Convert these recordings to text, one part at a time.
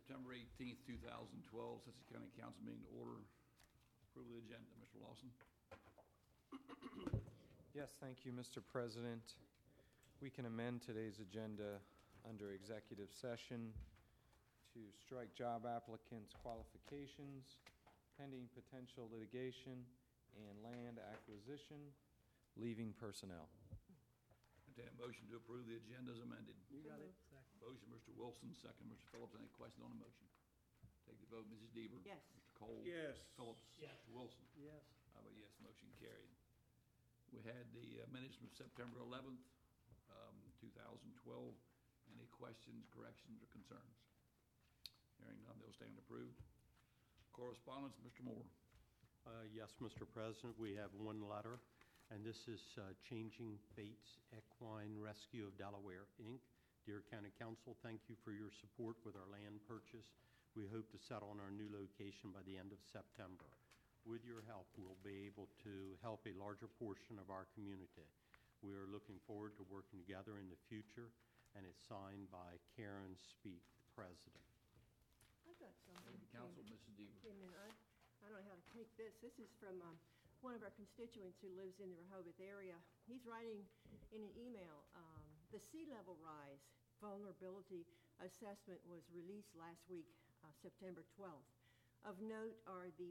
September 18th, 2012, Sussex County Council meeting to order. Approval of the agenda. Mr. Lawson. Yes, thank you, Mr. President. We can amend today's agenda under executive session to strike job applicants' qualifications, pending potential litigation, and land acquisition, leaving personnel. Entertain a motion to approve the agenda as amended. You got it. Motion, Mr. Wilson. Second, Mr. Phillips. Any questions on the motion? Take the vote. Mrs. Deaver. Yes. Mr. Cole. Yes. Mr. Phillips. Yes. Mr. Wilson. Yes. I vote yes. Motion carried. We had the minutes from September 11th, 2012. Any questions, corrections, or concerns? Hearing none, they'll stand approved. Correspondence, Mr. Moore. Yes, Mr. President, we have one letter, and this is Changing Fates Equine Rescue of Delaware, Inc. Dear County Council, thank you for your support with our land purchase. We hope to settle on our new location by the end of September. With your help, we'll be able to help a larger portion of our community. We are looking forward to working together in the future, and it's signed by Karen Speak, the President. I've got something. Thank you, Council. Mrs. Deaver. Wait a minute, I don't know how to take this. This is from one of our constituents who lives in the Rehoboth area. He's writing in an email, the sea level rise vulnerability assessment was released last week, September 12th. Of note are the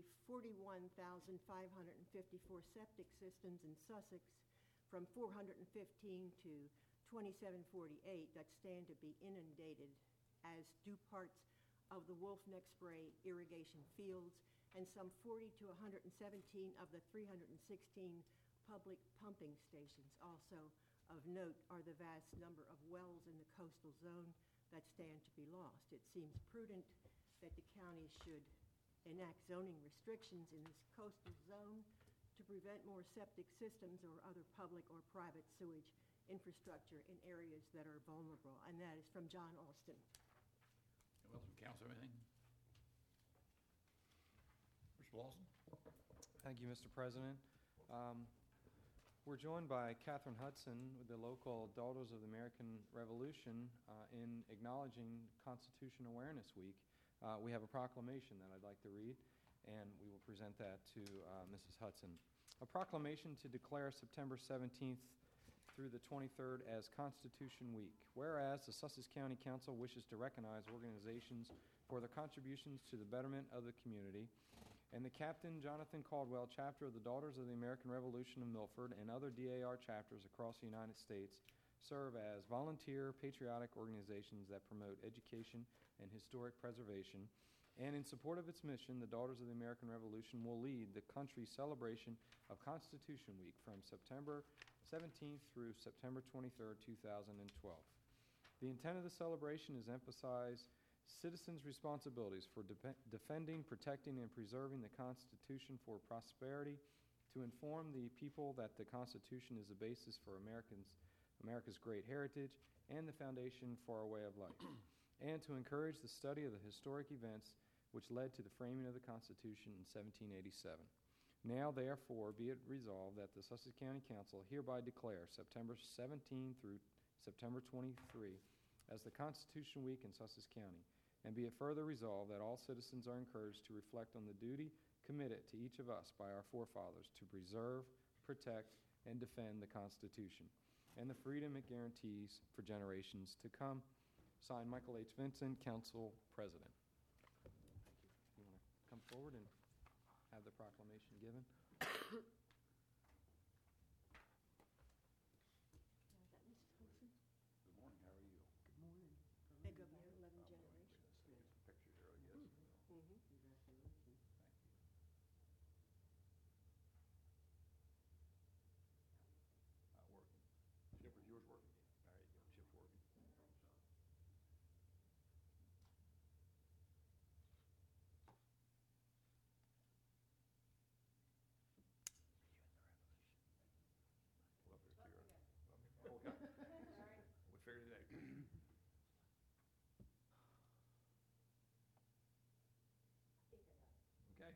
41,554 septic systems in Sussex from 415 to 2748 that stand to be inundated, as do parts of the Wolf Neck Spray irrigation fields, and some 40 to 117 of the 316 public pumping stations. Also of note are the vast number of wells in the coastal zone that stand to be lost. It seems prudent that the county should enact zoning restrictions in this coastal zone to prevent more septic systems or other public or private sewage infrastructure in areas that are vulnerable. And that is from John Austin. Anyone else from council, anything? Mr. Lawson. Thank you, Mr. President. We're joined by Catherine Hudson with the local Daughters of the American Revolution in acknowledging Constitution Awareness Week. We have a proclamation that I'd like to read, and we will present that to Mrs. Hudson. A proclamation to declare September 17th through the 23rd as Constitution Week. Whereas the Sussex County Council wishes to recognize organizations for their contributions to the betterment of the community, and the Captain Jonathan Caldwell chapter of the Daughters of the American Revolution of Milford and other DAR chapters across the United States serve as volunteer patriotic organizations that promote education and historic preservation. And in support of its mission, the Daughters of the American Revolution will lead the country's celebration of Constitution Week from September 17th through September 23rd, 2012. The intent of the celebration is to emphasize citizens' responsibilities for defending, protecting, and preserving the Constitution for prosperity, to inform the people that the Constitution is the basis for America's great heritage and the foundation for our way of life, and to encourage the study of the historic events which led to the framing of the Constitution in 1787. Now, therefore, be it resolved that the Sussex County Council hereby declare September 17 through September 23 as the Constitution Week in Sussex County, and be it further resolved that all citizens are encouraged to reflect on the duty committed to each of us by our forefathers to preserve, protect, and defend the Constitution and the freedom it guarantees for generations to come. Signed, Michael H. Vincent, Council President. You want to come forward and have the proclamation given? Is that Mrs. Wilson? Good morning. How are you? Good morning. They go back 11 generations. Get some pictures here, I guess. Mm-hmm. Congratulations. Thank you. Not working. Chipper, yours working? All right, your chip's working. Well, there's two. Okay. We figured it out. Okay.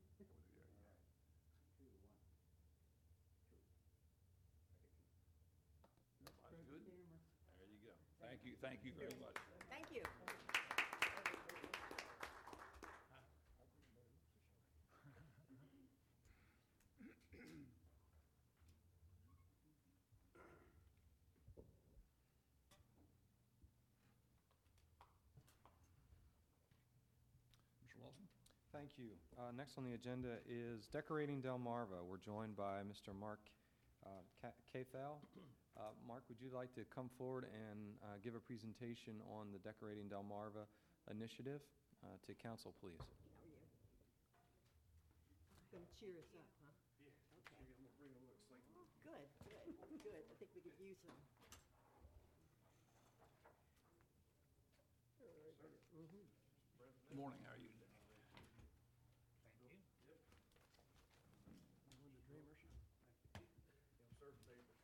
Everybody's good? There you go. Thank you very much. Thank you. Thank you. Next on the agenda is Decorating Delmarva. We're joined by Mr. Mark Cathell. Mark, would you like to come forward and give a presentation on the Decorating Delmarva initiative to council, please? How are you? Going to cheer us up, huh? Yeah, Okay. I'm gonna bring a little excitement. Oh, good, good. I think we could use some. Good morning, how are you today? Thank you. Yep. One of the dreamers. I'm serving papers.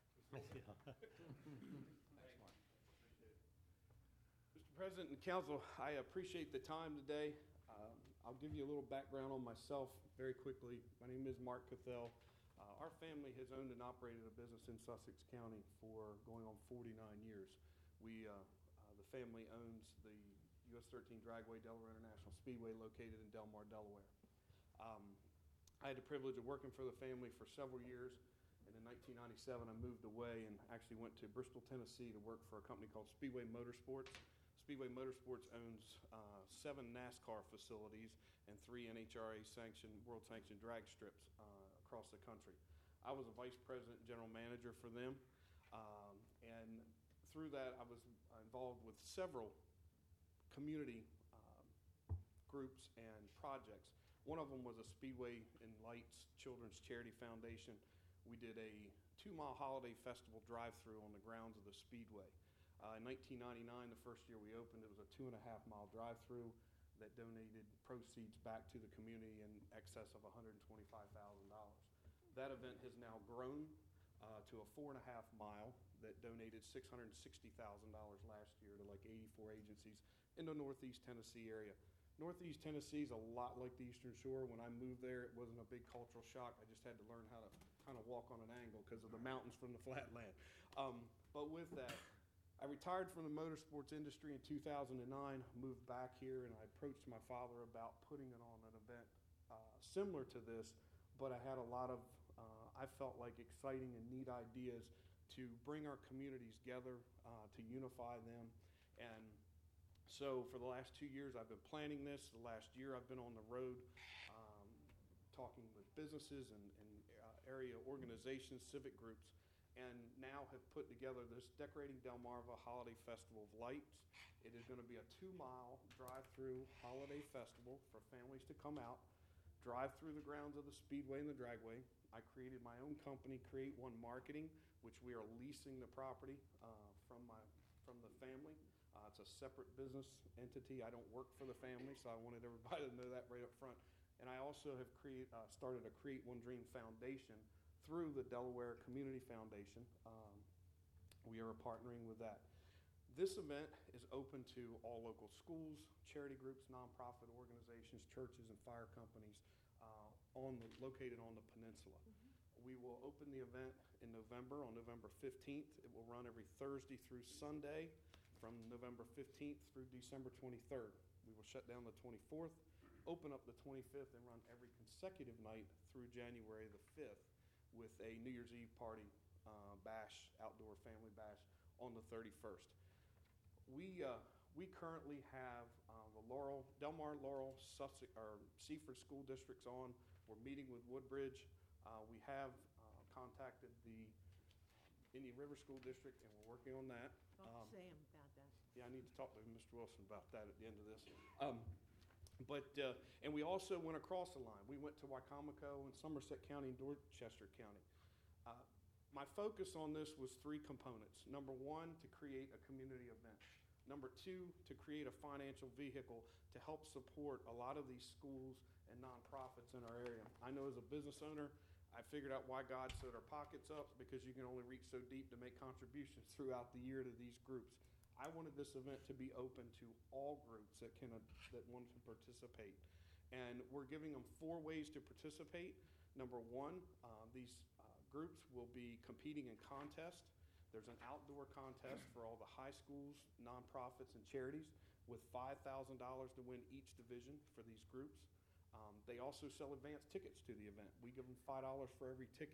Mr. President and Council, I appreciate the time today. I'll give you a little background on myself very quickly. My name is Mark Cathell. Our family has owned and operated a business in Sussex County for going on 49 years. The family owns the US 13 Dragway Delaware International Speedway located in Delmar, Delaware. I had the privilege of working for the family for several years, and in 1997 I moved away and actually went to Bristol, Tennessee to work for a company called Speedway Motorsports. Speedway Motorsports owns 7 NASCAR facilities and 3 NHRA-sanctioned, world-sanctioned drag strips across the country. I was a vice president and general manager for them, and through that I was involved with several community groups and projects. One of them was a Speedway and Lights Children's Charity Foundation. We did a 2-mile holiday festival drive-through on the grounds of the Speedway. In 1999, the first year we opened, it was a 2.5-mile drive-through that donated proceeds back to the community in excess of $125,000. That event has now grown to a 4.5-mile that donated $660,000 last year to like 84 agencies in the Northeast Tennessee area. Northeast Tennessee is a lot like the Eastern Shore. When I moved there, it wasn't a big cultural shock. I just had to learn how to kind of walk on an angle because of the mountains from the flatland. But with that, I retired from the motorsports industry in 2009, moved back here, and I approached my father about putting it on an event similar to this, but I had a lot of, I felt like exciting and neat ideas to bring our communities together, to unify them. And so for the last 2 years, I've been planning this. The last year, I've been on the road talking with businesses and area organizations, civic groups, and now have put together this Decorating Delmarva Holiday Festival of Lights. It is going to be a 2-mile drive-through holiday festival for families to come out, drive through the grounds of the Speedway and the Dragway. I created my own company, Create One Marketing, which we are leasing the property from the family. It's a separate business entity. I don't work for the family, so I wanted everybody to know that right up front. And I also have started a Create One Dream Foundation through the Delaware Community Foundation. We are partnering with that. This event is open to all local schools, charity groups, nonprofit organizations, churches, and fire companies located on the peninsula. We will open the event in November, on November 15th. It will run every Thursday through Sunday from November 15th through December 23rd. We will shut down the 24th, open up the 25th, and run every consecutive night through January the 5th with a New Year's Eve party bash, outdoor family bash, on the 31st. We currently have the Delmar, Laurel, Sussex, or Seaford school districts on. We're meeting with Woodbridge. We have contacted the Indian River School District, and we're working on that. Talk to Sam about that. Yeah, I need to talk to Mr. Wilson about that at the end of this. And we also went across the line. We went to Wycomico and Somerset County and Dorchester County. My focus on this was 3 components. Number 1, to create a community event. Number 2, to create a financial vehicle to help support a lot of these schools and nonprofits in our area. I know as a business owner, I figured out why God sewed our pockets up, because you can only reach so deep to make contributions throughout the year to these groups. I wanted this event to be open to all groups that want to participate. And we're giving them 4 ways to participate. Number 1, these groups will be competing in contests. There's an outdoor contest for all the high schools, nonprofits, and charities with $5,000 to win each division for these groups. They also sell advance tickets to the event. We give them $5 for every ticket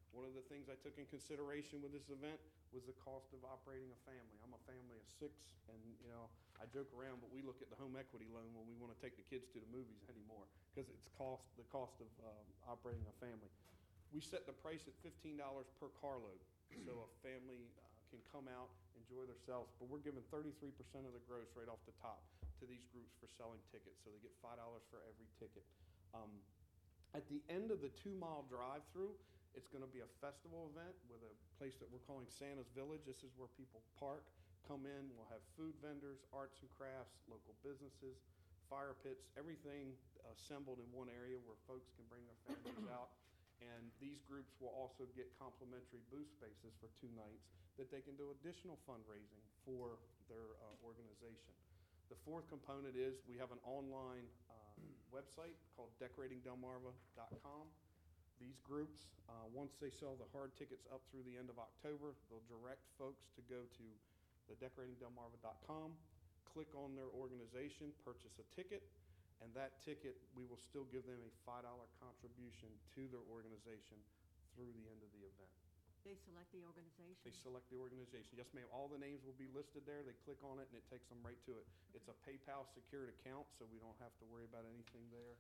One of the things I took in consideration with this event was the cost of operating a family. I'm a family of 6, and I joke around, but we look at the home equity loan when we want to take the kids to the movies anymore because it's the cost of operating a family. We set the price at $15 per carload, so a family can come out, enjoy themselves, but we're giving 33% of the gross right off the top to these groups for selling tickets, so they get $5 for every ticket. At the end of the 2-mile drive-through, it's going to be a festival event with a place that we're calling Santa's Village. This is where people park, come in. We'll have food vendors, arts and crafts, local businesses, fire pits, everything assembled in one area where folks can bring their families out. And these groups will also get complimentary booth spaces for 2 nights that they can do additional fundraising for their organization. The fourth component is we have an online website called decoratingdelmarva.com. These groups, once they sell the hard tickets up through the end of October, they'll direct folks to go to the decoratingdelmarva.com, click on their organization, purchase a ticket, and that ticket, we will still give them a $5 contribution to their organization through the end of the event. They select the organization? They select the organization. Yes, ma'am. All the names will be listed there. They click on it, and it takes them right to it. It's a PayPal secured account, so we don't have to worry about anything there.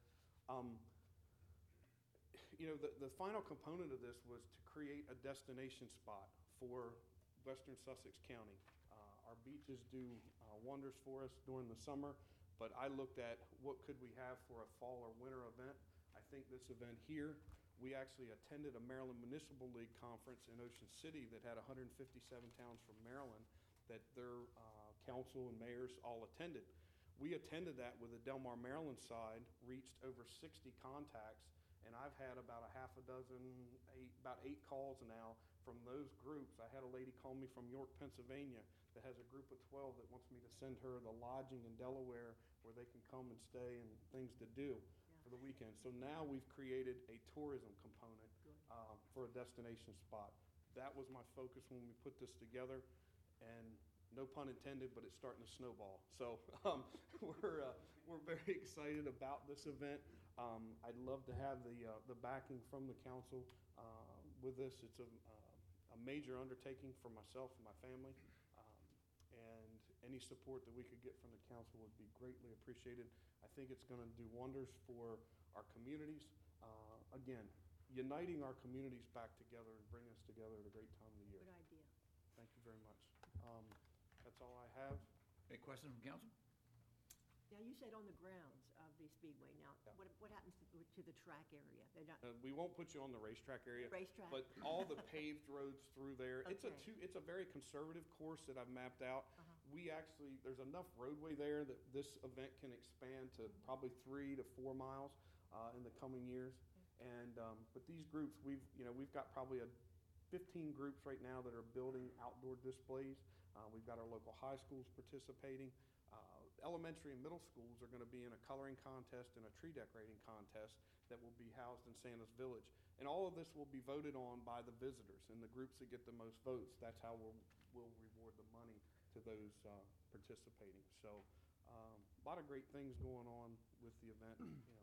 The final component of this was to create a destination spot for Western Sussex County. Our beaches do wonders for us during the summer, but I looked at what could we have for a fall or winter event. I think this event here, we actually attended a Maryland Municipal League conference in Ocean City that had 157 towns from Maryland that their council and mayors all attended. We attended that with the Delmar, Maryland side, reached over 60 contacts, and I've had about about 8 calls now from those groups. I had a lady call me from York, Pennsylvania that has a group of 12 that wants me to send her the lodging in Delaware where they can come and stay and things to do for the weekend. So now we've created a tourism component for a destination spot. That was my focus when we put this together, and no pun intended, but it's starting to snowball. So we're very excited about this event. I'd love to have the backing from the council with this. It's a major undertaking for myself and my family, and any support that we could get from the council would be greatly appreciated. I think it's going to do wonders for our communities. Again, uniting our communities back together and bringing us together at a great time of the year. Good idea. Thank you very much. That's all I have. Any questions from council? Now, you said on the grounds of the Speedway. Now, Yeah. what happens to the track area? They're not We won't put you on the racetrack area. racetrack? But all the paved roads through there, it's Okay. it's a very conservative course that I've mapped out. There's enough roadway there that this event can expand to probably 3 to 4 miles in the coming years. And but these groups, we've got probably 15 groups right now that are building outdoor displays. We've got our local high schools participating. Elementary and middle schools are going to be in a coloring contest and a tree decorating contest that will be housed in Santa's Village. And all of this will be voted on by the visitors and the groups that get the most votes. That's how we'll reward the money to those participating. So a lot of great things going on with the event.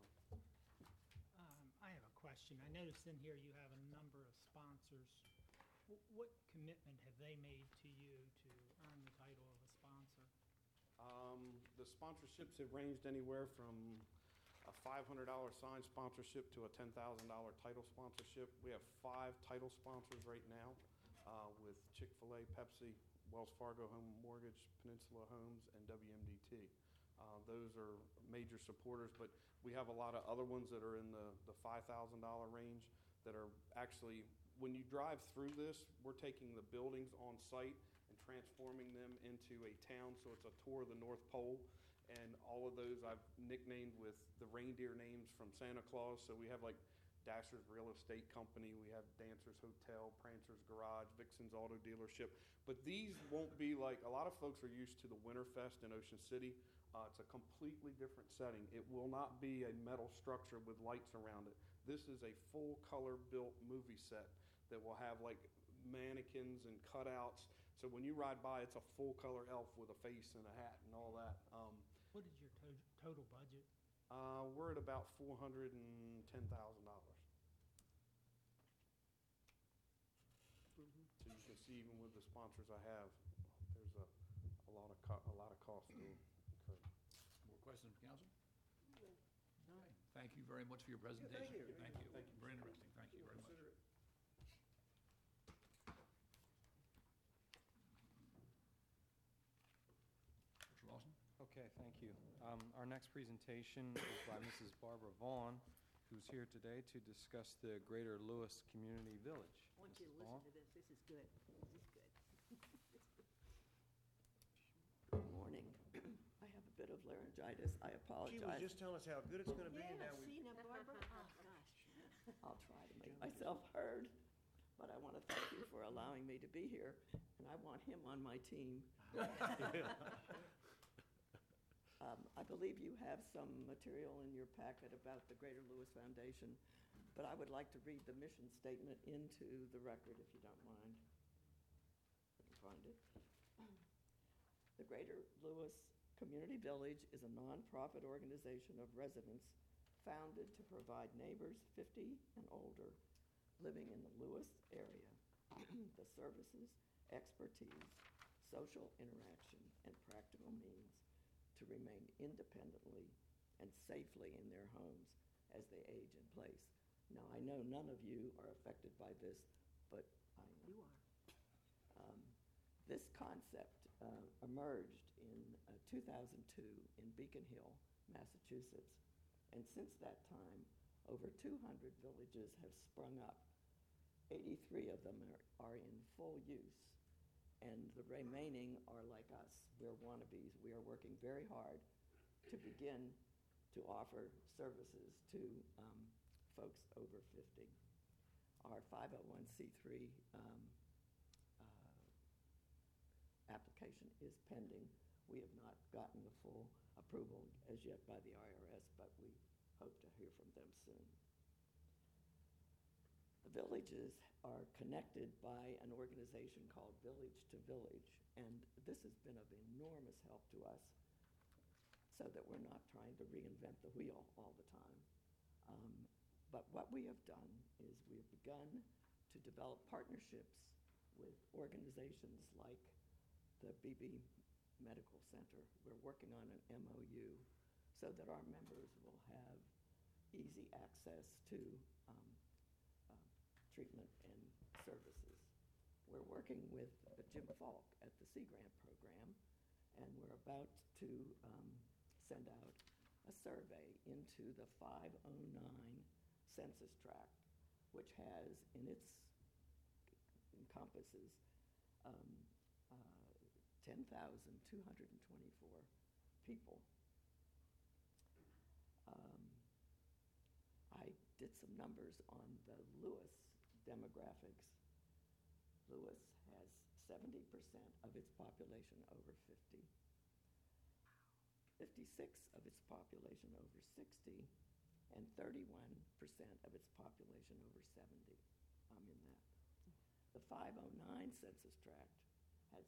I have a question. I noticed in here you have a number of sponsors. What commitment have they made to you to earn the title of a sponsor? The sponsorships have ranged anywhere from a $500 sign sponsorship to a $10,000 title sponsorship. We have 5 title sponsors right now with Chick-fil-A, Pepsi, Wells Fargo Home Mortgage, Peninsula Homes, and WMDT. Those are major supporters, but we have a lot of other ones that are in the $5,000 range that are actually, when you drive through this, we're taking the buildings on site and transforming them into a town, so it's a tour of the North Pole. And all of those I've nicknamed with the reindeer names from Santa Claus. So we have like Dasher's Real Estate Company, we have Dancer's Hotel, Prancer's Garage, Vixen's Auto Dealership. But these won't be like, a lot of folks are used to the Winterfest in Ocean City. It's a completely different setting. It will not be a metal structure with lights around it. This is a full color built movie set that will have like mannequins and cutouts. So when you ride by, it's a full color elf with a face and a hat and all that. What is your total budget? We're at about $410,000. can see, even with the sponsors I have, there's a lot of cost to incur. More questions from council? Okay. Thank you very much for your presentation. thank you. Thank you. Thank you. Very interesting. Thank you very much. Consider it. Mr. Lawson? Okay, thank you. Our next presentation is by Mrs. Barbara Vaughn, who's here today to discuss the Greater Lewis Community Village. I want you to Mrs. Vaughn? listen to this. This is good. This is good. Good morning. I have a bit of laryngitis. I She was apologize. just telling us how good it's gonna be, and Yeah, now we... see now, Barbara? Oh, gosh. I'll try to make myself heard, but I want to thank you for allowing me to be here, and I want him on my team. I believe you have some material in your packet about the Greater Lewis Foundation, but I would like to read the mission statement into the record, if you don't mind. I can find it. The Greater Lewis Community Village is a nonprofit organization of residents founded to provide neighbors 50 and older living in the Lewis area the services, expertise, social interaction, and practical means to remain independently and safely in their homes as they age in place. Now, I know none of you are affected by this, but I am. You are. This concept emerged in 2002 in Beacon Hill, Massachusetts, and since that time, over 200 villages have sprung up. 83 of them are in full use, and the remaining are like us. We're wannabes. We are working very hard to begin to offer services to folks over 50. Our 501c3 application is pending. We have not gotten the full approval as yet by the IRS, but we hope to hear from them soon. The villages are connected by an organization called Village to Village, and this has been of enormous help to us so that we're not trying to reinvent the wheel all the time. But what we have done is we have begun to develop partnerships with organizations like the BB Medical Center. We're working on an MOU so that our members will have easy access to treatment and services. We're working with Jim Falk at the Sea Grant program, and we're about to send out a survey into the 509 census tract, which has encompasses 10,224 people. I did some numbers on the Lewis demographics. Lewis has 70% of its population over 50, 56 of its population over 60, and 31% of its population over 70. I'm in that. The 509 census tract has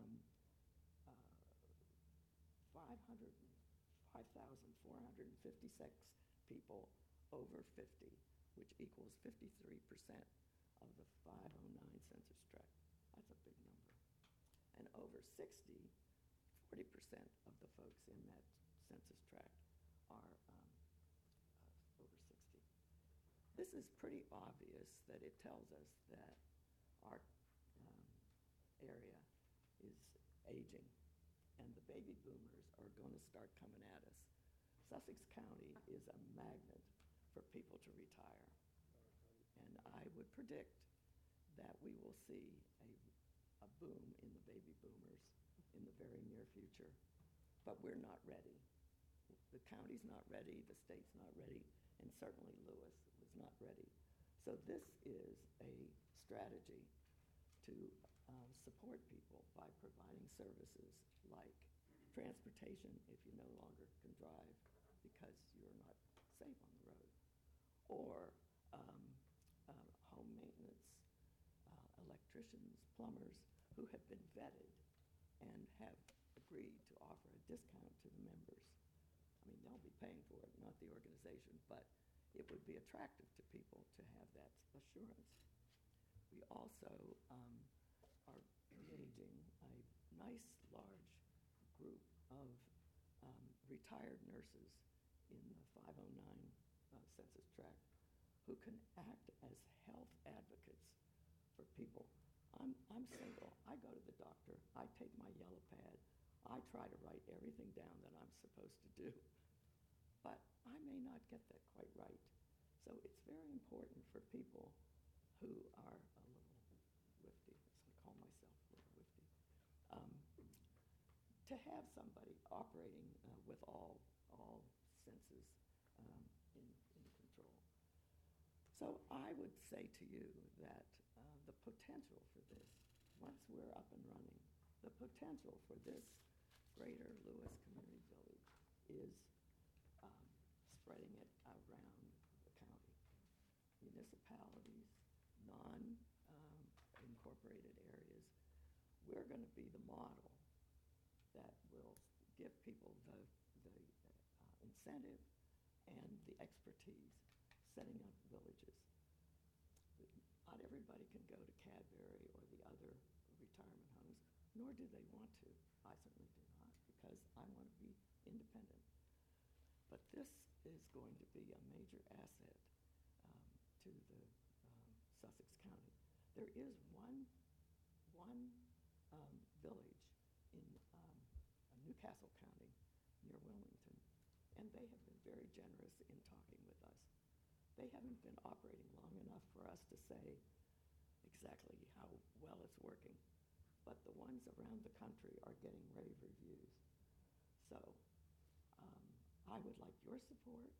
5,456 people over 50, which equals 53% of the 509 census tract. That's a big number. And over 60, 40% of the folks in that census tract are over 60. This is pretty obvious that it tells us that our area is aging, and the baby boomers are going to start coming at us. Sussex County is a magnet for people to retire, and I would predict that we will see a boom in the baby boomers in the very near future, but we're not ready. The county's not ready, the state's not ready, and certainly Lewis was not ready. So this is a strategy to support people by providing services like transportation if you no longer can drive because you're not safe on the road, or home maintenance, electricians, plumbers who have been vetted and have agreed to offer a discount to the members. I mean, they'll be paying for it, not the organization, but it would be attractive to people to have that assurance. We also are engaging a nice, large group of retired nurses in the 509 census tract who can act as health advocates for people. I'm single. I go to the doctor. I take my yellow pad. I try to write everything down that I'm supposed to do. But I may not get that quite right. So it's very important for people who are a little wifty, as I call myself, a little wifty, to have somebody operating with all senses in control. So I would say to you that the potential for this, once we're up and running, the potential for this greater Lewis Community Village is spreading it around the county. Municipalities, non-incorporated areas, we're going to be the model that will give people the incentive and the expertise setting up villages. Not everybody can go to Cadbury or the other retirement homes, nor do they want to. I certainly do not, because I want to be independent. But this is going to be a major asset to the Sussex County. There is one village in Newcastle County near Wilmington, and they have been very generous in talking with us. They haven't been operating long enough for us to say exactly how well it's working, but the ones around the country are getting rave reviews. So I would like your support.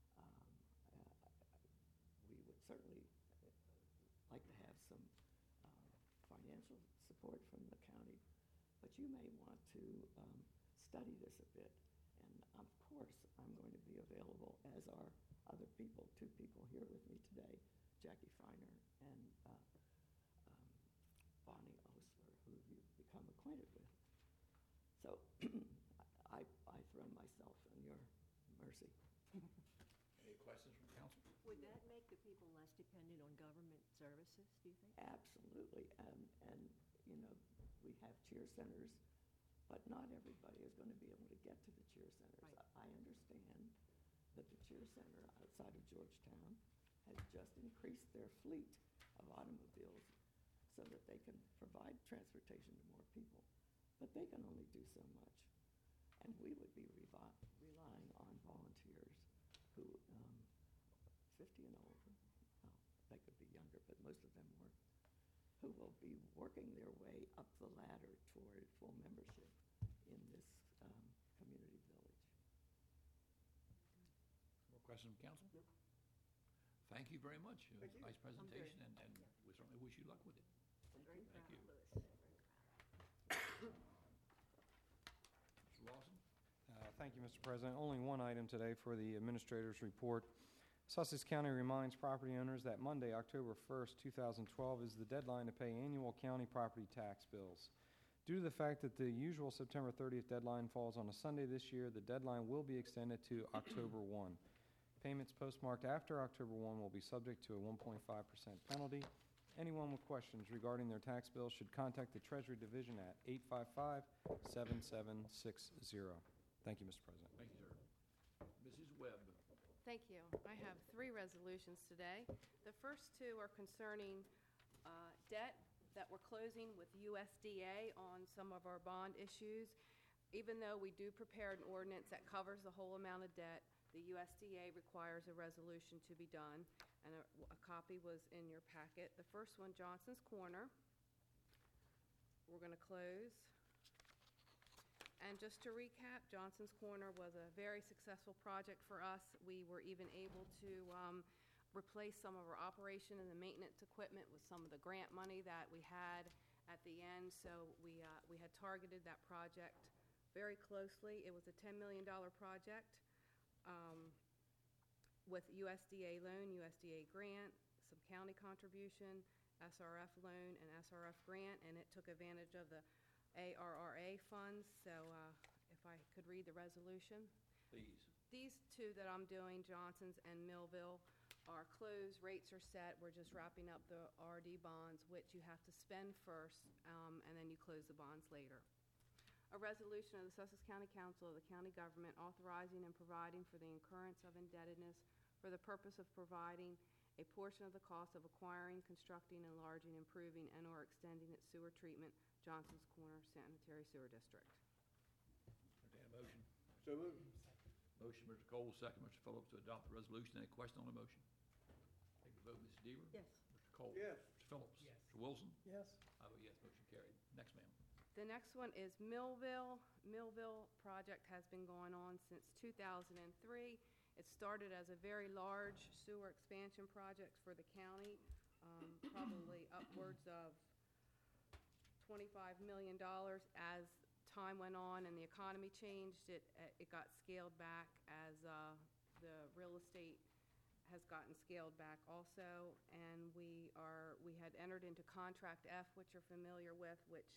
We would certainly like to have some financial support from the county, but you may want to study this a bit. And of course, I'm going to be available, as are other people, two people here with me today, Jackie Feiner and Bonnie Osler, who you've become acquainted with. So I throw myself on your mercy. Any questions from council? Would that make the people less dependent on government services, do you think? Absolutely. And you know, we have cheer centers, but not everybody is going to be able to get to the cheer centers. Right. I understand that the cheer center outside of Georgetown has just increased their fleet of automobiles so that they can provide transportation to more people. But they can only do so much. And we would be relying on volunteers who, 50 and older, well, they could be younger, but most of them were, who will be working their way up the ladder toward full membership in this community village. More questions from council? Thank you very much. Thank you. Nice presentation, and we certainly wish you luck with it. I'm very Thank proud, you. Louis. Very proud. Mr. Lawson? Thank you, Mr. President. Only one item today for the administrator's report. Sussex County reminds property owners that Monday, October 1st, 2012 is the deadline to pay annual county property tax bills. Due to the fact that the usual September 30th deadline falls on a Sunday this year, the deadline will be extended to October 1. Payments postmarked after October 1 will be subject to a 1.5% penalty. Anyone with questions regarding their tax bills should contact the Treasury Division at 855-7760. Thank you, Mr. President. Thank you, sir. Mrs. Webb? Thank you. I have 3 resolutions today. The first 2 are concerning debt that we're closing with USDA on some of our bond issues. Even though we do prepare an ordinance that covers the whole amount of debt, the USDA requires a resolution to be done, and a copy was in your packet. The first one, Johnson's Corner, we're going to close. And just to recap, Johnson's Corner was a very successful project for us. We were even able to replace some of our operation and the maintenance equipment with some of the grant money that we had at the end. So we had targeted that project very closely. It was a $10 million project with USDA loan, USDA grant, some county contribution, SRF loan, and SRF grant, and it took advantage of the ARRA funds. So if I could read the resolution. Please. These 2 that I'm doing, Johnson's and Millville, are closed, rates are set. We're just wrapping up the RD bonds, which you have to spend first, and then you close the bonds later. A resolution of the Sussex County Council of the County Government authorizing and providing for the incurrence of indebtedness for the purpose of providing a portion of the cost of acquiring, constructing, enlarging, improving, and/or extending its sewer treatment, Johnson's Corner Sanitary Sewer District. Entertain a motion. So moved. Motion, Mr. Cole, second, Mr. Phillips, to adopt the resolution. Any question on the motion? Take the vote, Mrs. Deaver. Yes. Mr. Cole. Yes. Mr. Phillips. Yes. Mr. Wilson. Yes. I vote yes, motion carried. Next, ma'am. The next one is Millville. Millville project has been going on since 2003. It started as a very large sewer expansion project for the county, probably upwards of $25 million. As time went on and the economy changed, it got scaled back as the real estate has gotten scaled back also. And we had entered into Contract F, which you're familiar with, which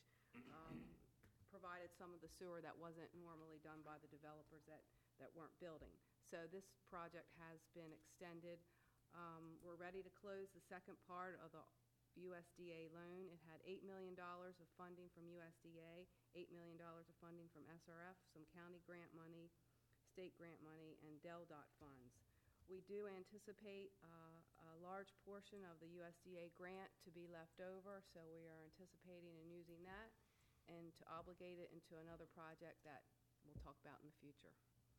provided some of the sewer that wasn't normally done by the developers that weren't building. So this project has been extended. We're ready to close the second part of the USDA loan. It had $8 million of funding from USDA, $8 million of funding from SRF, some county grant money, state grant money, and DELDOT funds. We do anticipate a large portion of the USDA grant to be left over, so we are anticipating and using that and to obligate it into another project that we'll talk about in the future.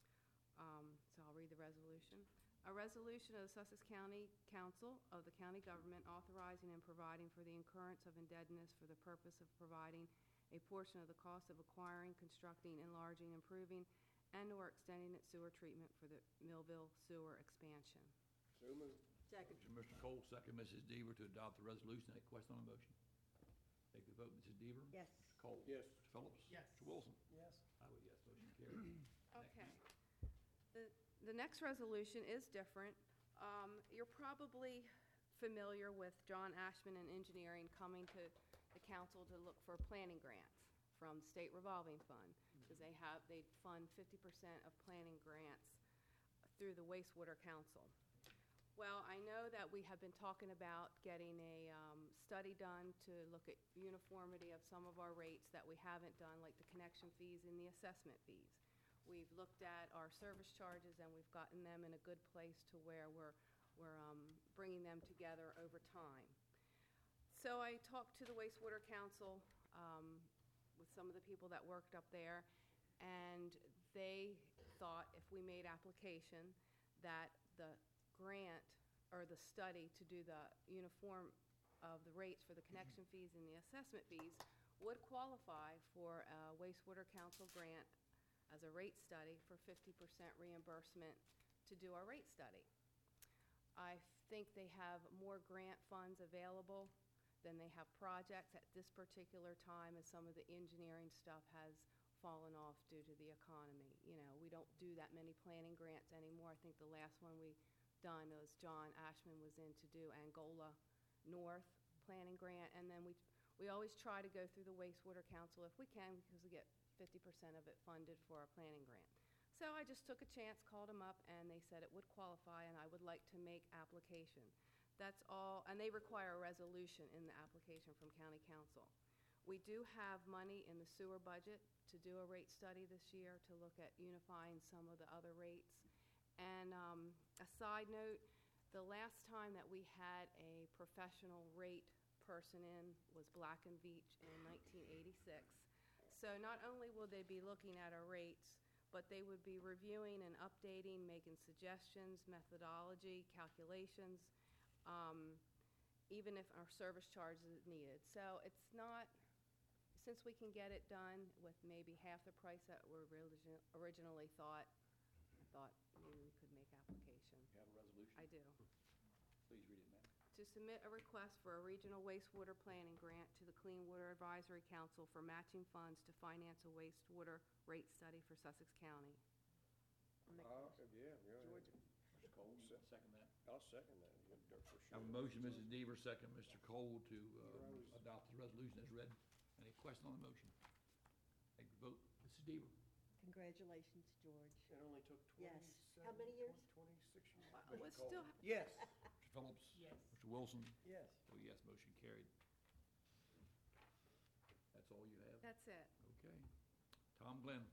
So I'll read the resolution. A resolution of the Sussex County Council of the County Government authorizing and providing for the incurrence of indebtedness for the purpose of providing a portion of the cost of acquiring, constructing, enlarging, improving, and/or extending its sewer treatment for the Millville sewer expansion. So moved. Second. Motion, Mr. Cole, second, Mrs. Deaver, to adopt the resolution. Any question on the motion? Take the vote, Mrs. Deaver. Yes. Mr. Cole. Yes. Mr. Phillips. Yes. Mr. Wilson. Yes. I vote yes, motion carried. Okay. The next resolution is different. You're probably familiar with John Ashman and Engineering coming to the council to look for planning grants from the State Revolving Fund, because they fund 50% of planning grants through the Wastewater Council. Well, I know that we have been talking about getting a study done to look at uniformity of some of our rates that we haven't done, like the connection fees and the assessment fees. We've looked at our service charges, and we've gotten them in a good place to where we're bringing them together over time. So I talked to the Wastewater Council with some of the people that worked up there, and they thought if we made application that the grant or the study to do the uniform of the rates for the connection fees and the assessment fees would qualify for a Wastewater Council grant as a rate study for 50% reimbursement to do our rate study. I think they have more grant funds available than they have projects at this particular time, as some of the engineering stuff has fallen off due to the economy. You know, we don't do that many planning grants anymore. I think the last one we done was John Ashman was in to do Angola North planning grant, and then we always try to go through the Wastewater Council if we can, because we get 50% of it funded for our planning grant. So I just took a chance, called them up, and they said it would qualify, and I would like to make application. That's all, and they require a resolution in the application from County Council. We do have money in the sewer budget to do a rate study this year to look at unifying some of the other rates. And a side note, the last time that we had a professional rate person in was Black and Veatch in 1986. So not only will they be looking at our rates, but they would be reviewing and updating, making suggestions, methodology, calculations, even if our service charge is needed. So it's not, since we can get it done with maybe half the price that we originally thought, I thought maybe we could make application. You have a resolution? I do. Please read it, ma'am. To submit a request for a regional wastewater planning grant to the Clean Water Advisory Council for matching funds to finance a wastewater rate study for Sussex County. Yeah. George. Mr. Cole, you second that? I'll second that, for sure. I have a motion, Mrs. Deaver, second, Mr. Cole, to adopt the resolution as read. Any question on the motion? Take the vote, Mrs. Deaver. Congratulations, George. It only took Yes. How many years? 26 years. We're still, Yes. Phillips? Yes. Mr. Wilson? Yes. Oh, yes, motion carried. That's all you have? That's it. Okay. Tom Glenn.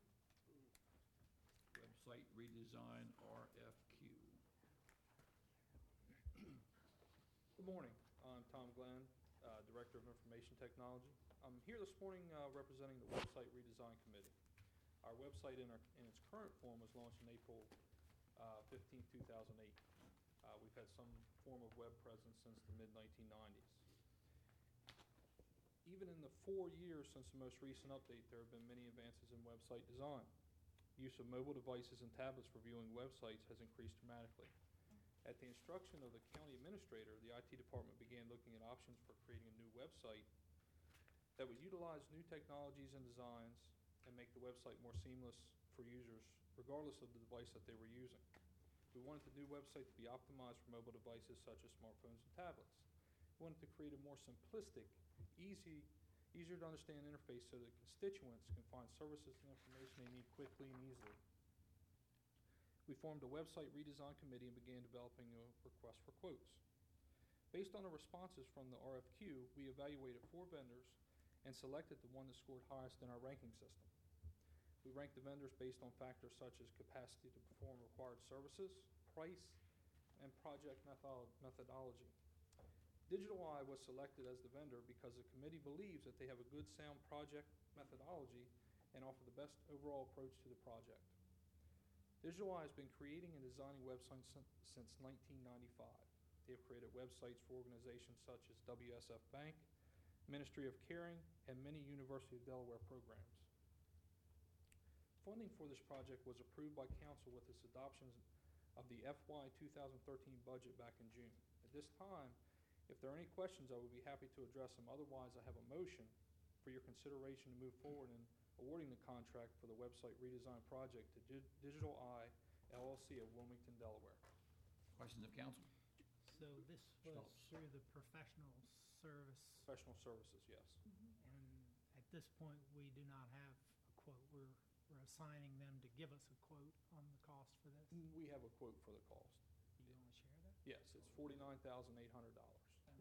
Website redesign RFQ. Good morning. I'm Tom Glenn, Director of Information Technology. I'm here this morning representing the Website Redesign Committee. Our website in its current form was launched in April 15, 2008. We've had some form of web presence since the mid-1990s. Even in the 4 years since the most recent update, there have been many advances in website design. Use of mobile devices and tablets for viewing websites has increased dramatically. At the instruction of the county administrator, the IT department began looking at options for creating a new website that would utilize new technologies and designs and make the website more seamless for users, regardless of the device that they were using. We wanted the new website to be optimized for mobile devices such as smartphones and tablets. We wanted to create a more simplistic, easier to understand interface so that constituents can find services and information they need quickly and easily. We formed a website redesign committee and began developing a request for quotes. Based on the responses from the RFQ, we evaluated 4 vendors and selected the one that scored highest in our ranking system. We ranked the vendors based on factors such as capacity to perform required services, price, and project methodology. Digital Eye was selected as the vendor because the committee believes that they have a good sound project methodology and offer the best overall approach to the project. Digital Eye has been creating and designing websites since 1995. They have created websites for organizations such as WSF Bank, Ministry of Caring, and many University of Delaware programs. Funding for this project was approved by council with its adoption of the FY 2013 budget back in June. At this time, if there are any questions, I would be happy to address them. Otherwise, I have a motion for your consideration to move forward in awarding the contract for the website redesign project to Digital Eye LLC of Wilmington, Delaware. Questions of council? So this was Phillips. through the professional service, Professional services, yes. and at this point, we do not have a quote. We're assigning them to give us a quote on the cost for this. We have a quote for the cost. Do you want to share that? Yes, it's $49,800. That was it? I'm sorry.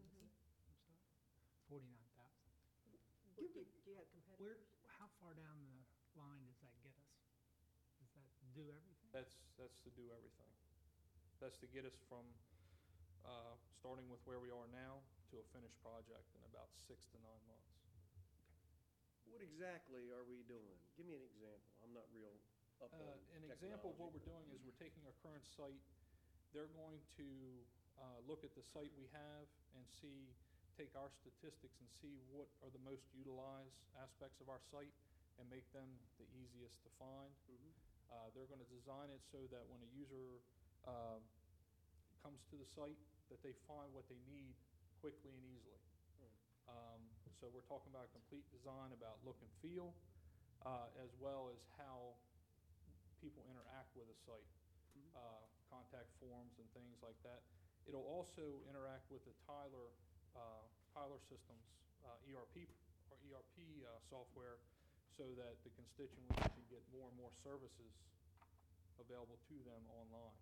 49,000. Do you have competitors? How far down the line does that get us? Does that do everything? That's to do everything. That's to get us from starting with where we are now to a finished project in about 6 to 9 months. What exactly are we doing? Give me an example. I'm not real up on An example of what we're technology. doing is we're taking our current site. They're going to look at the site we have and take our statistics and see what are the most utilized aspects of our site and make them the easiest to find. Mhm. They're going to design it so that when a user comes to the site, that they find what they need quickly and easily. So we're talking about complete design, about look and feel, as well as how people interact with a site, contact forms and things like that. It'll also interact with the Tyler Systems ERP software, so that the constituents can get more and more services available to them online.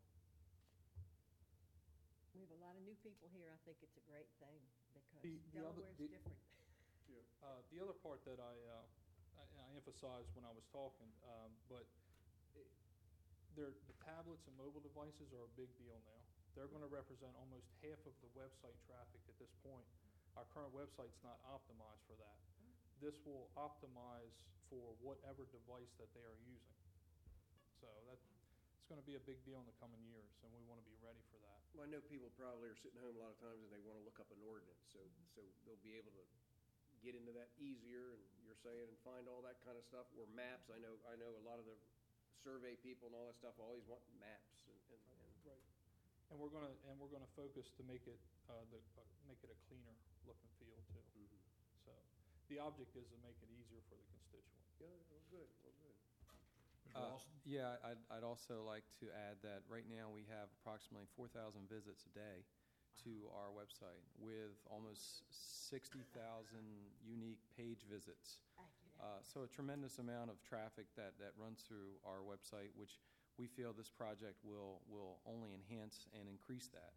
We have a lot of new people here. I think it's a great thing because The other- Delaware's the- different. The other part that I emphasized when I was talking, but the tablets and mobile devices are a big deal now. They're going to represent almost half of the website traffic at this point. Our current website's not optimized for that. This will optimize for whatever device that they are using. So it's going to be a big deal in the coming years, and we want to be ready for that. Well, I know people probably are sitting home a lot of times and they want to look up an ordinance, so they'll be able to get into that easier, and you're saying, and find all that kind of stuff, or maps. I know a lot of the survey people and all that stuff always want maps and Right. And we're gonna focus to make it a cleaner look and feel too. Mhm. So the object is to make it easier for the constituent. Yeah, well, good. Mr. Lawson? Yeah, I'd also like to add that right now we have approximately 4,000 visits a day to our website, with almost 60,000 unique page visits. So a tremendous amount of traffic that runs through our website, which we feel this project will only enhance and increase that.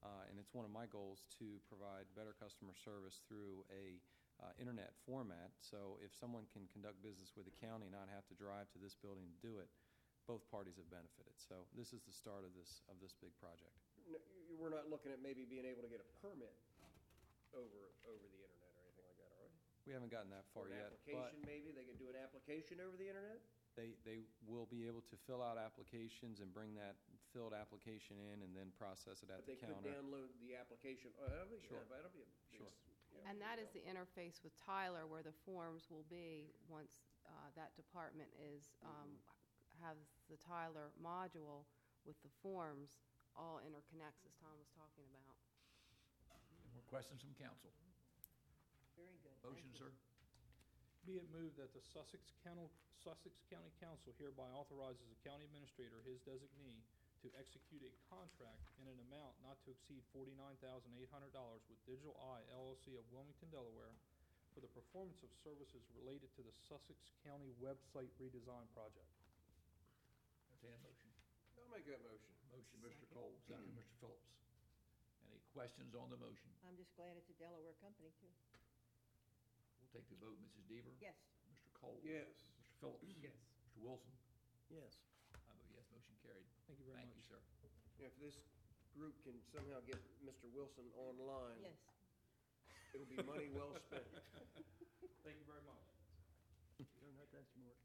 and it's one of my goals to provide better customer service through a internet format. So if someone can conduct business with the county, not have to drive to this building to do it, both parties have benefited. So this is the start of this big project. We're not looking at maybe being able to get a permit over the internet or anything like that, are we? We haven't gotten that far Or an yet, but application, maybe? They could do an application over the internet? they will be able to fill out applications and bring that filled application in and then process it at But the they could counter. download the application. Sure. Yeah, that'll be a big. Sure. Yeah. And that is the interface with Tyler where the forms will be once that department has the Tyler module with the forms all interconnects, as Tom was talking about. Any more questions from council? Very good. Thank Motion, you. sir? Be it moved that the Sussex County Council hereby authorizes the county administrator, his designee, to execute a contract in an amount not to exceed $49,800 with Digital Eye LLC of Wilmington, Delaware, for the performance of services related to the Sussex County website redesign project. Entertain a motion. I'll make that motion. Motion, Mr. Cole, second, Mr. Phillips. Any questions on the motion? I'm just glad it's a Delaware company, too. We'll take the vote. Mrs. Deaver? Yes. Mr. Cole? Yes. Mr. Phillips? Yes. Mr. Wilson? Yes. I vote yes, motion carried. Thank you very much. Thank you, sir. If this group can somehow get Mr. Wilson online, Yes. it'll be money well spent. Thank you very much. You're not that smart.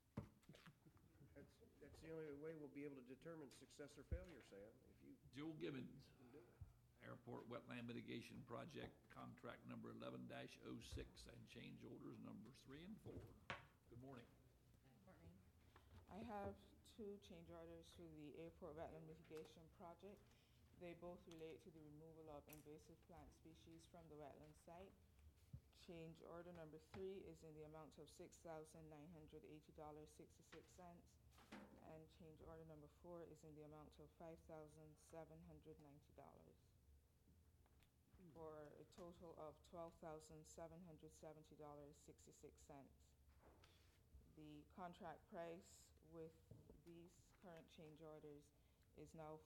That's the only way we'll be able to determine success or failure, Sam, if you Joel Gibbons, can do it. Airport Wetland Mitigation Project, contract number 11-06, and change orders numbers 3 and 4. Good morning. Morning. I have two change orders for the airport wetland mitigation project. They both relate to the removal of invasive plant species from the wetland site. Change order number 3 is in the amount of $6,980.66, and change order number 4 is in the amount of $5,790, for a total of $12,770.66. The contract price with these current change orders is now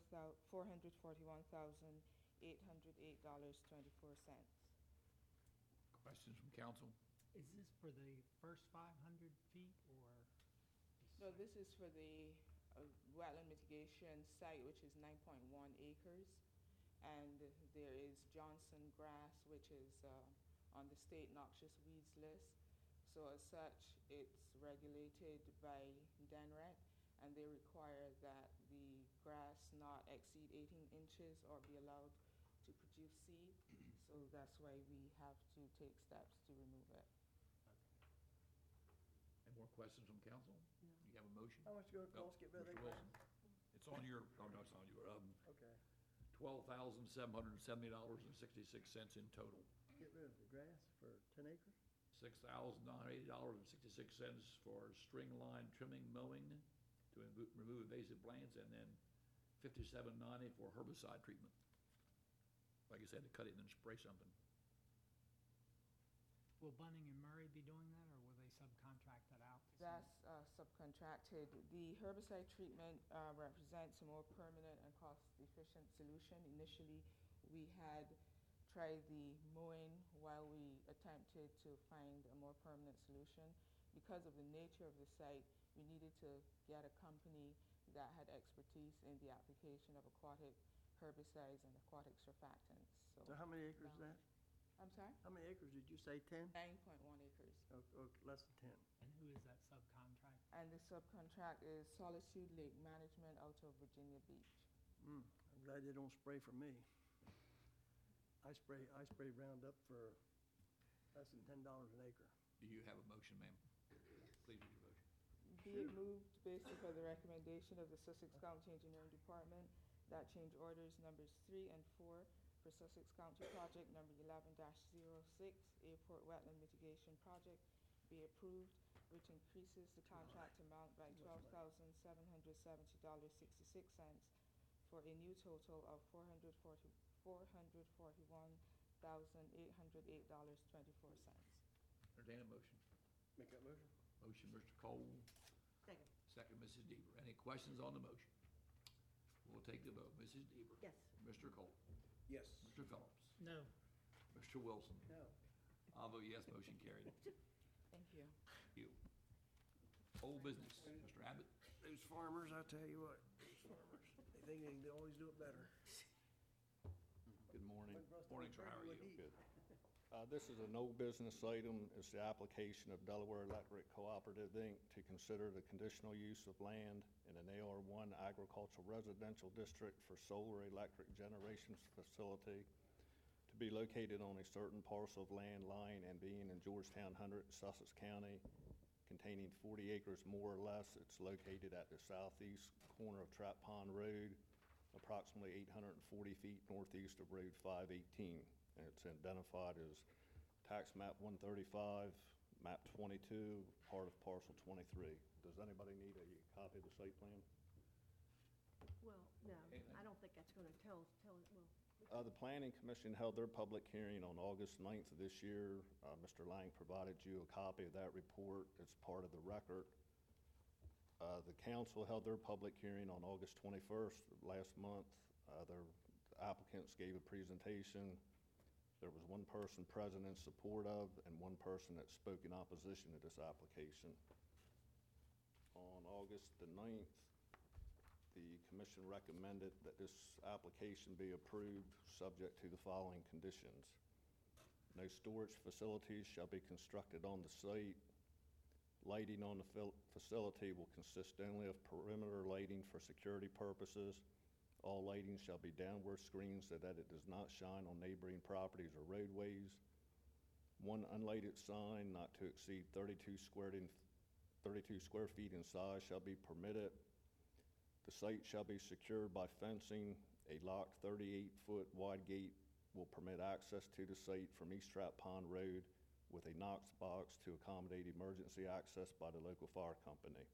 $441,808.24. Questions from council? Is this for the first 500 feet or? So this is for the wetland mitigation site, which is 9.1 acres. And there is Johnson grass, which is on the state noxious weeds list. So as such, it's regulated by DNREC, and they require that the grass not exceed 18 inches or be allowed to produce seed. So that's why we have to take steps to remove it. Any more questions from council? No. You have a motion? How much going to No, cost to get rid of Mr. that Wilson. grass? It's on your, oh, no, it's on your, Okay. $12,770.66 in total. Get rid of the grass for 10 acres? $6,980.66 for string line trimming mowing to remove invasive plants, and then $57.90 for herbicide treatment. Like I said, to cut it and then spray something. Will Bunning and Murray be doing that, or will they subcontract that out? to That's subcontracted. The herbicide treatment represents a more permanent and cost-efficient solution. Initially, we had tried the mowing while we attempted to find a more permanent solution. Because of the nature of the site, we needed to get a company that had expertise in the application of aquatic herbicides and aquatic surfactants. So how many acres is that? I'm sorry? How many acres did you say, 10? 9.1 acres. Oh, less than 10. And who is that subcontract? And the subcontract is Solitude Lake Management out of Virginia Beach. I'm glad they don't spray for me. I spray Roundup for less than $10 an acre. Do you have a motion, ma'am? Please read your motion. Be it moved based upon the recommendation of the Sussex County Engineering Department that change orders numbers 3 and 4 for Sussex County Project number 11-06, Airport Wetland Mitigation Project, be approved, which increases the contract amount by $12,770.66 for a new total of $441,808.24. Entertain a motion. Make that motion? Motion, Mr. Cole. Second. Second, Mrs. Deaver. Any questions on the motion? We'll take the vote. Mrs. Deaver? Yes. Mr. Cole? Yes. Mr. Phillips? No. Mr. Wilson? No. I'll vote yes, motion carried. Thank you. You. Old business, Mr. Abbott? Those farmers, I tell you what, those farmers, they think they can always do it better. Good morning. Morning, sir, how are you? Good. This is an old business item. It's the application of Delaware Electric Cooperative, Inc. to consider the conditional use of land in an AR1 agricultural residential district for solar electric generation facility to be located on a certain parcel of land lying and being in Georgetown 100, Sussex County, containing 40 acres more or less. It's located at the southeast corner of Trap Pond Road, approximately 840 feet northeast of Road 518. And it's identified as tax map 135, map 22, part of parcel 23. Does anybody need a copy of the site plan? Well, no, I don't think that's going to tell, well, The Planning Commission held their public hearing on August 9th of this year. Mr. Lang provided you a copy of that report. It's part of the record. The council held their public hearing on August 21st last month. Their applicants gave a presentation. There was one person present in support of and one person that spoke in opposition to this application. On August the 9th, the commission recommended that this application be approved subject to the following conditions. No storage facilities shall be constructed on the site. Lighting on the facility will consist only of perimeter lighting for security purposes. All lighting shall be downward screened so that it does not shine on neighboring properties or roadways. One unlighted sign not to exceed 32 square feet in size shall be permitted. The site shall be secured by fencing. A locked 38-foot wide gate will permit access to the site from East Trap Pond Road with a Knox box to accommodate emergency access by the local fire company.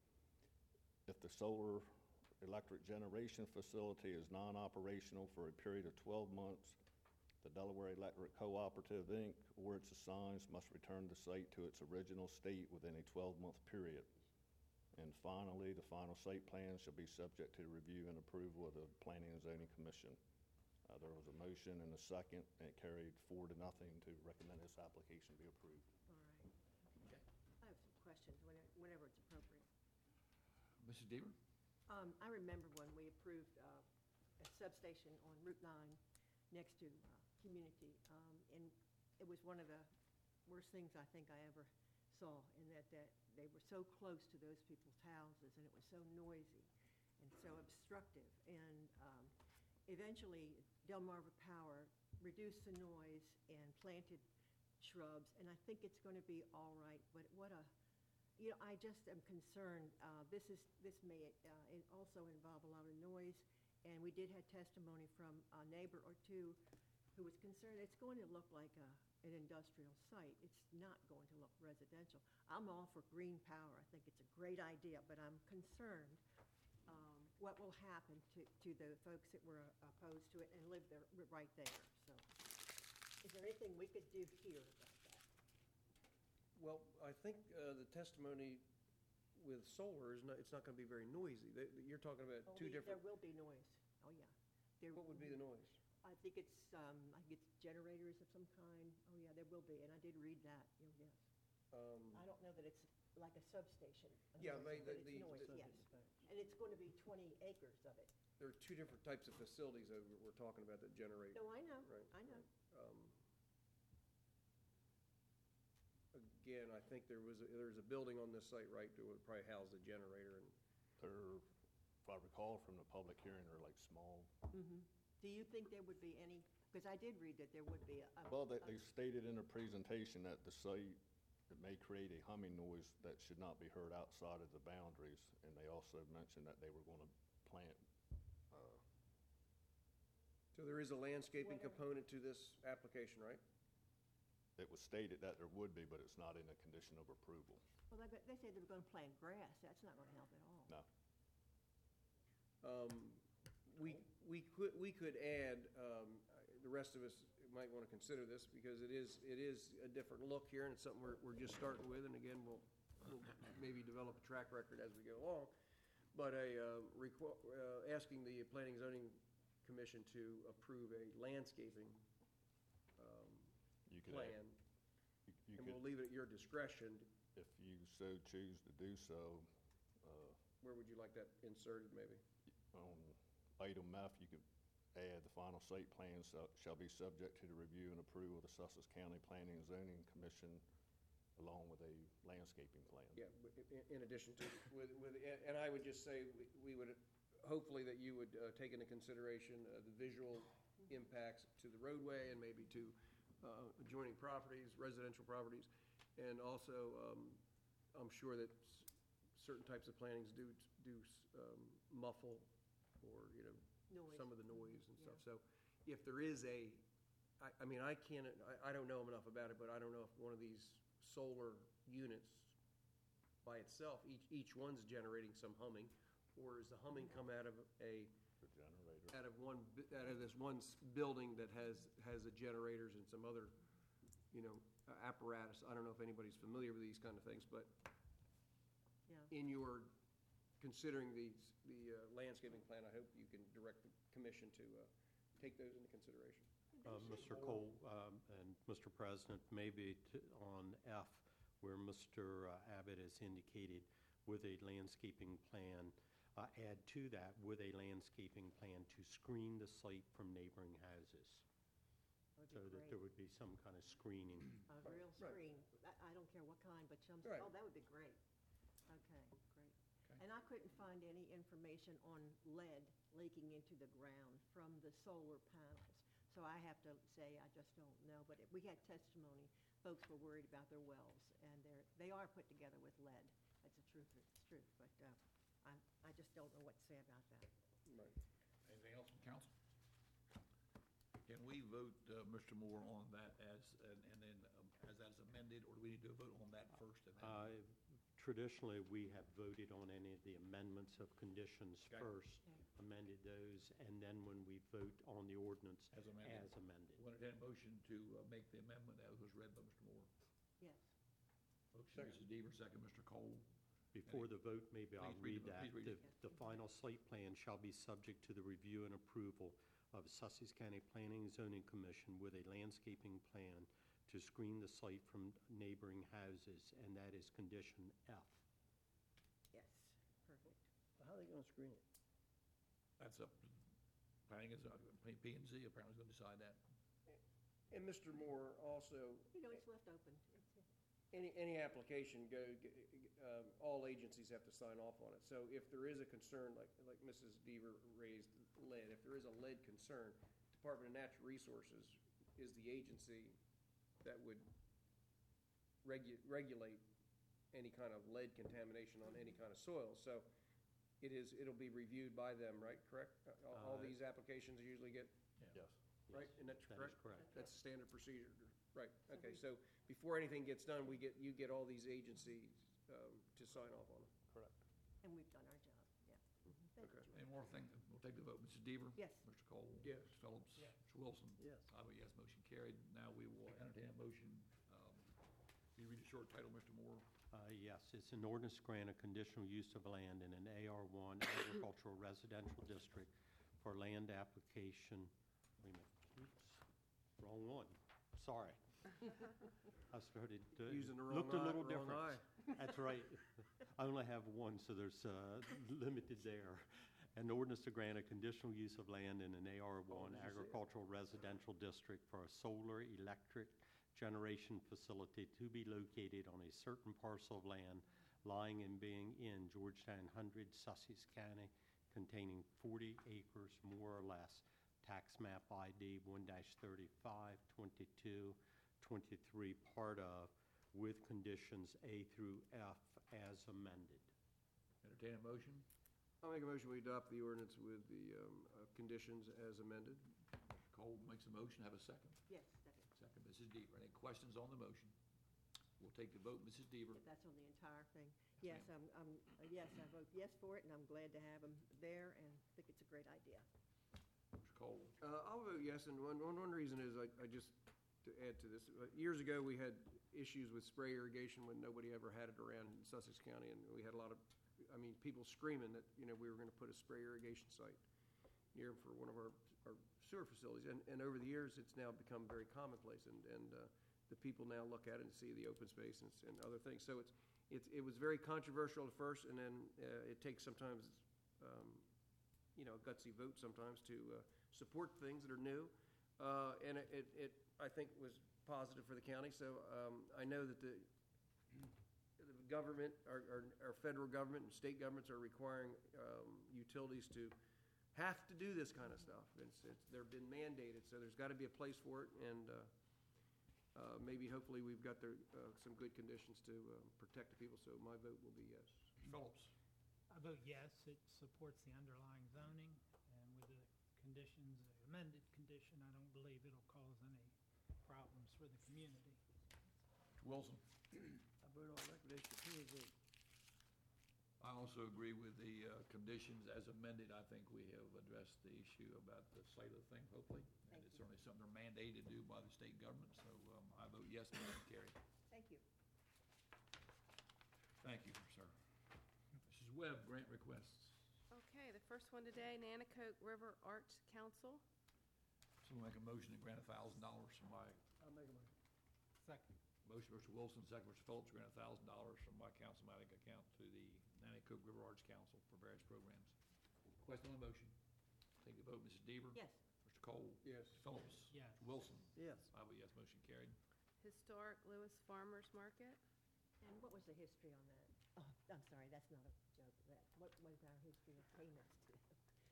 If the solar electric generation facility is non-operational for a period of 12 months, the Delaware Electric Cooperative, Inc. or its assigns must return the site to its original state within a 12-month period. And finally, the final site plan shall be subject to review and approval of the Planning and Zoning Commission. There was a motion and a second, and it carried 4-0 to recommend this application be approved. all right. Okay. I have some questions whenever it's appropriate. Mrs. Deaver? I remember when we approved a substation on Route 9 next to Community, and it was one of the worst things I think I ever saw, in that they were so close to those people's houses, and it was so noisy and so obstructive. And eventually, Delmarva Power reduced the noise and planted shrubs, and I think it's going to be all right. But I just am concerned. This may also involve a lot of noise, and we did have testimony from a neighbor or two who was concerned it's going to look like an industrial site. It's not going to look residential. I'm all for green power. I think it's a great idea, but I'm concerned what will happen to the folks that were opposed to it and live there, right there. So is there anything we could do here about that? Well, I think the testimony with solar it's not going to be very noisy. You're talking about two different. There will be noise. Oh, yeah. What would be the noise? I think it's generators of some kind. Oh, yeah, there will be, and I did read that, yes. I don't know that it's like a substation. Yeah, but it's the noise, yes. And it's going to be 20 acres of it. there are two different types of facilities that we're talking about that generate. No, I know, Right. I know. Again, I think there's a building on this site, right, that would probably house the generator and. They're, if I recall from the public hearing, they're like small. Do you think there would be any, because I did read that there would be a. Well, they stated in their presentation that the site, it may create a humming noise that should not be heard outside of the boundaries. And they also mentioned that they were going to plant. So there is a landscaping Whatever. component to this application, right? It was stated that there would be, but it's not in a condition of approval. Well, they said they were going to plant grass. That's not going to help at all. No. We could add, the rest of us might want to consider this because it is a different look here and it's something we're just starting with. And again, we'll maybe develop a track record as we go along. but asking the Planning and Zoning Commission to approve a landscaping You could add- plan, You and could, we'll leave it at your discretion. if you so choose to do so, Where would you like that inserted, maybe? on item F, you could add the final site plan shall be subject to the review and approval of the Sussex County Planning and Zoning Commission along with a landscaping plan. Yeah, in addition to, and I would just say, we would, hopefully that you would take into consideration the visual impacts to the roadway and maybe to adjoining properties, residential properties. And also, I'm sure that certain types of plantings do muffle or, Noise. some of the noise and stuff. Yeah. So if there is I mean, I don't know enough about it, but I don't know if one of these solar units by itself, each one's generating some humming, or does the humming come out of The generator. out of this one building that has the generators and some other, apparatus? I don't know if anybody's familiar with these kind of things, but Yeah. in your considering the landscaping plan, I hope you can direct the commission to take those into consideration. Mr. Cole and Mr. President, maybe on F, where Mr. Abbott has indicated with a landscaping plan, add to that with a landscaping plan to screen the site from neighboring houses, That'd so be that there great. would be some kind of screening. A real Right. screen. I don't care what kind, but some, Right. oh, that would be great. Okay, great. Okay. And I couldn't find any information on lead leaking into the ground from the solar panels. So I have to say, I just don't know. But we had testimony, folks were worried about their wells, and they are put together with lead. That's the truth, it's true. But I just don't know what to say about that. Right. Anything else from council? Can we vote, Mr. Moore, on that and then as that is amended, or do we need to vote on that first? And then Traditionally, we have voted on any of the amendments of conditions Okay. first, Okay. amended those, and then when we vote on the ordinance As amended. as amended. Want to entertain a motion to make the amendment as was read by Mr. Moore? Yes. Motion, Second. Mrs. Deaver, second, Mr. Cole. Before the vote, maybe I'll Please read read the- that. please read The final site plan shall be subject to the review and approval of Sussex County Planning and Zoning Commission with a landscaping plan to screen the site from neighboring houses, and that is condition F. Yes, perfect. How are they going to screen it? That's up, planning is, P and Z apparently is going to decide that. And Mr. Moore, also, It's left open. any application, all agencies have to sign off on it. So if there is a concern, like Mrs. Deaver raised lead, if there is a lead concern, Department of Natural Resources is the agency that would regulate any kind of lead contamination on any kind of soil. So it'll be reviewed by them, right? Correct? All these applications usually get, Yes. right? And that's That is correct? correct. That's standard procedure, right? Okay, so before anything gets done, you get all these agencies to sign off on it. Correct. And we've done our job, yeah. Thank you, Okay. George. Any more things? We'll take the vote. Mrs. Deaver? Yes. Mr. Cole? Yes. Mr. Phillips? Yes. Mr. Wilson? Yes. I vote yes, motion carried. Now we will entertain a motion. Can you read the short title, Mr. Moore? Yes, it's an ordinance to grant a conditional use of land in an AR1 agricultural residential district for land application, wait a minute, oops, wrong one, sorry. I started, Using the wrong looked a little eye- wrong different. That's right. I only have one, so there's limited there. An ordinance to grant a conditional use of land in an AR1 agricultural residential district for a solar electric generation facility to be located on a certain parcel of land lying and being in Georgetown 100, Sussex County, containing 40 acres more or less. Tax map ID 1-35, 22, 23, part of, with conditions A through F as amended. Entertain a motion? I'll make a motion, we adopt the ordinance with the conditions as amended. Mr. Cole makes a motion. Have a second. Yes, second. Second, Mrs. Deaver. Any questions on the motion? We'll take the vote. Mrs. Deaver? That's on the entire thing. Yes, yes, I vote yes for it, and I'm glad to have them there, and think it's a great idea. Mr. Cole? I'll vote yes, and one reason is, I just, to add to this, years ago, we had issues with spray irrigation when nobody ever had it around in Sussex County, and we had a lot of I mean, people screaming that, we were going to put a spray irrigation site here for one of our sewer facilities. And over the years, it's now become very commonplace, and the people now look at it and see the open space and other things. So it was very controversial at first, and then it takes sometimes, a gutsy vote sometimes to support things that are new. And it I think, was positive for the county. So I know that the government, our federal government and state governments are requiring utilities to have to do this kind of stuff. They've been mandated, so there's got to be a place for it, and maybe, hopefully, we've got some good conditions to protect the people, so my vote will be yes. Phillips? I vote yes. It supports the underlying zoning, and with the conditions, the amended condition, I don't believe it'll cause any problems for the community. Mr. Wilson? I vote on recommendation approval. I also agree with the conditions as amended. I think we have addressed the issue about the cellular thing, hopefully. And it's certainly something they're mandated to do by the state government, so I vote yes, motion carried. Thank you. Thank you, sir. Mrs. Webb, grant requests. Okay, the first one today, Nanticoke River Arts Council. Someone make a motion to grant $1,000 from my, I'll make a motion. Second. motion, Mr. Wilson, second, Mr. Phillips, grant $1,000 from my councilmatic account to the Nanticoke River Arts Council for various programs. Question on the motion. Take the vote, Mrs. Deaver. Yes. Mr. Cole. Yes. Mr. Phillips. Yes. Mr. Wilson. Yes. I vote yes, motion carried. Historic Lewis Farmers Market. And what was the history on that? Oh, I'm sorry, that's not a joke. What was our history of payments to them?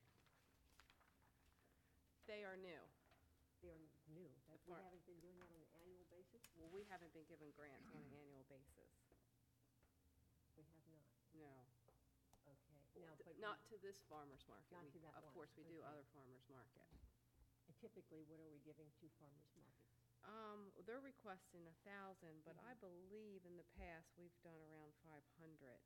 They are new. They're new. We far- haven't been doing that on an annual basis? Well, we haven't been given grants on an annual basis. We have not. No. Okay. Now, but Not to this farmer's market. Not We- to that Of one. course, we do Okay. other farmer's market. and typically, what are we giving to farmers markets? They're requesting 1,000, but I believe in the past, we've done around 500.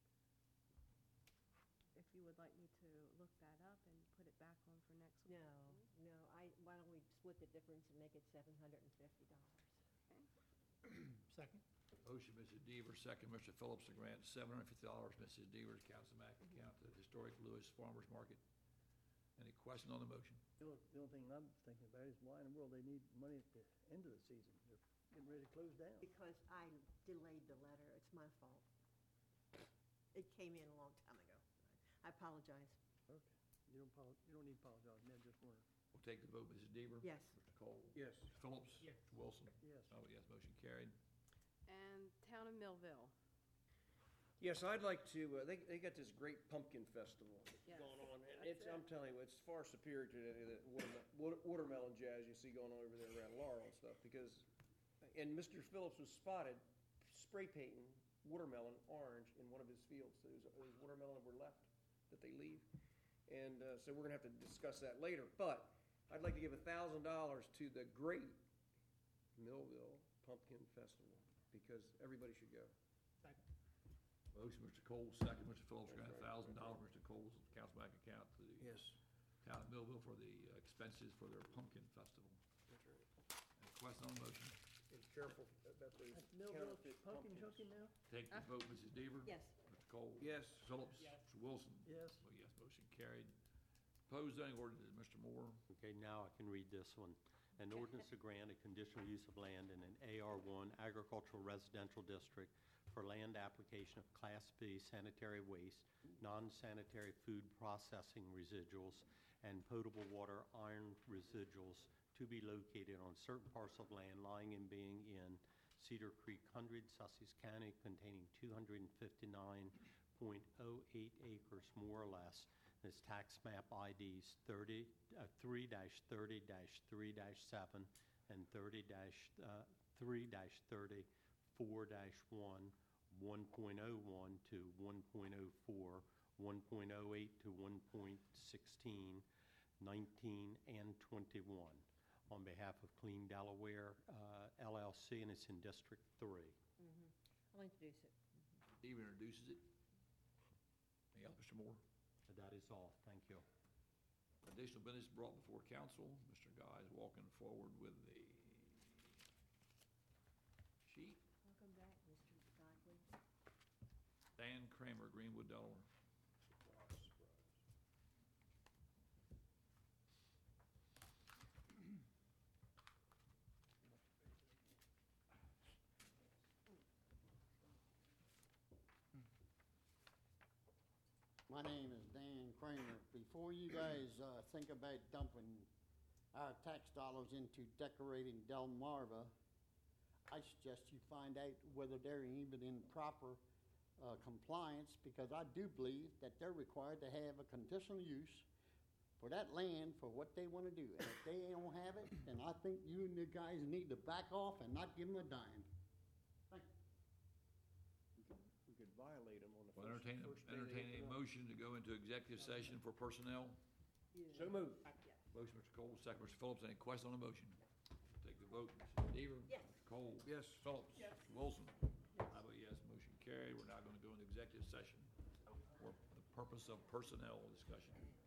If you would like me to look that up and put it back on for next week. No. Why don't we split the difference and make it $750? Second. Motion, Mrs. Deaver, second, Mr. Phillips, to grant $750, Mrs. Deaver's councilmatic account to the Historic Lewis Farmers Market. Any question on the motion? The only thing I'm thinking about is why in the world they need money at the end of the season? They're getting ready to close down. Because I delayed the letter. It's my fault. It came in a long time ago. I apologize. Okay. You don't need to apologize, man, just wondering. We'll take the vote, Mrs. Deaver. Yes. Mr. Cole. Yes. Mr. Phillips. Yes. Mr. Wilson. Yes. I vote yes, motion carried. And Town of Millville. Yes, I'd like to, they got this great pumpkin festival Yes, going on, and that's I'm telling you, it's far superior to the watermelon jazz you see going on over there around Laurel and stuff, because, and Mr. Phillips was spotted spray painting watermelon orange in one of his fields. Those watermelon were left that they leave, and so we're gonna have to discuss that later, but I'd like to give $1,000 to the Great Millville Pumpkin Festival, because everybody should go. Second. Motion, Mr. Cole, second, Mr. Phillips, grant $1,000, Mr. Cole's councilmatic account to the Yes. Town of Millville for the expenses for their pumpkin festival. That's right. Any question on the motion? And careful about those That's Millville counterfeit pumpkin pumpkins. junkie now? Take the vote, Mrs. Deaver. Yes. Mr. Cole. Yes. Mr. Phillips. Yes. Mr. Wilson. Yes. Vote yes, motion carried. Proposed zoning ordinance, Mr. Moore. Okay, now I can read this one. An ordinance to grant a conditional use of land in an AR1 agricultural residential district for land application of Class B sanitary waste, non-sanitary food processing residuals, and potable water iron residuals to be located on certain parcel of land lying and being in Cedar Creek 100, Sussex County, containing 259.08 acres, more or less. This tax map IDs 3-30-3-7 and 30-3-34-1, 1.01 to 1.04, 1.08 to 1.16, 19, and 21 on behalf of Clean Delaware LLC, and it's in District 3. I'll introduce it. Deaver introduces it. Anything else, Mr. Moore? That is all. Thank you. Additional business brought before council. Mr. Guy is walking forward with the sheet. Welcome back, Mr. Godwin. Dan Kramer, Greenwood, Delaware. My name is Dan Kramer. Before you guys think about dumping our tax dollars into decorating Delmarva, I suggest you find out whether they're even in proper compliance, because I do believe that they're required to have a conditional use for that land for what they want to do. And if they don't have it, then I think you and the guys need to back off and not give them a dime. Thank you. We could violate them on the Well, first day they entertain a open up. motion to go into executive session for personnel. So moved. Motion, Mr. Cole, second, Mr. Phillips. Any question on the motion? Take the vote. Mrs. Deaver? Yes. Mr. Cole? Yes. Phillips? Yes. Wilson? I vote yes, motion carried. We're now going to go into executive session for the purpose of personnel discussion.